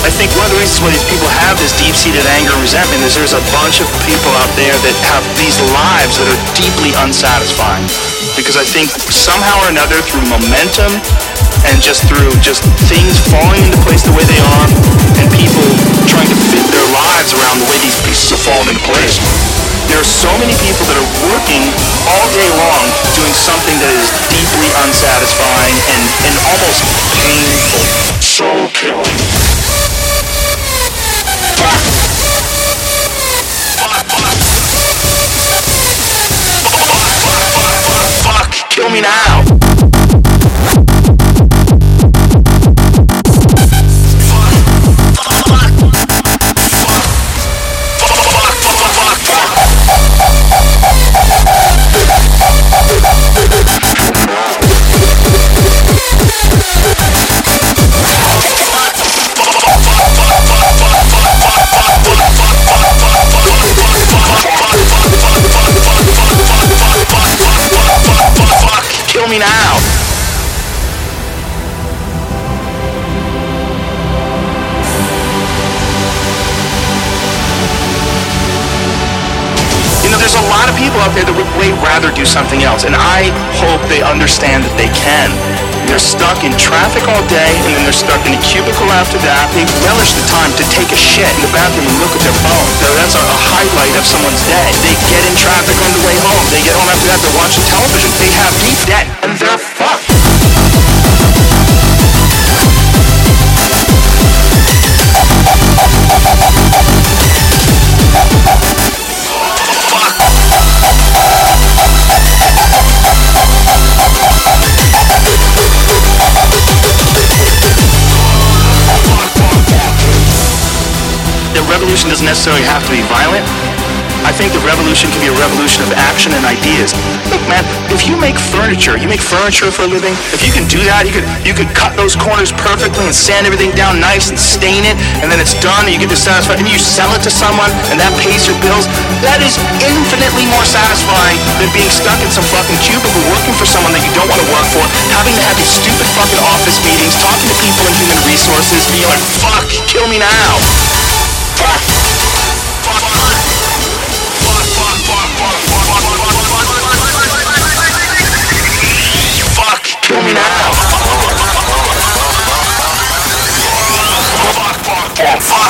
I think one of the reasons why these people have this deep-seated anger and resentment is there's a bunch of people out there that have these lives that are deeply unsatisfying. Because I think somehow or another, through momentum and through things falling into place the way they are, and people trying to fit their lives around the way these pieces have fallen into place, there are so many people that are working all day long doing something that is deeply unsatisfying and almost painful. Soul killing. Fuck, kill me now. Kill me now. There's a lot of people out there that would way rather do something else, and I hope they understand that they can. They're stuck in traffic all day, and then they're stuck in a cubicle after that. They relish the time to take a shit in the bathroom and look at their phone. That's a highlight of someone's day. They get in traffic on the way home. They get home after that, they're watching television. They have deep debt, and they're fucked. The revolution doesn't necessarily have to be violent. I think the revolution can be a revolution of action and ideas. Look, man, if you make furniture for a living. If you can do that, you could cut those corners perfectly and sand everything down nice and stain it, and then it's done, and you get dissatisfied, and you sell it to someone, and that pays your bills. That is infinitely more satisfying than being stuck in some fucking cubicle working for someone that you don't want to work for, having to have these stupid fucking office meetings, talking to people in human resources, being like, fuck, kill me now. Fuck. Kill me now. Fuck.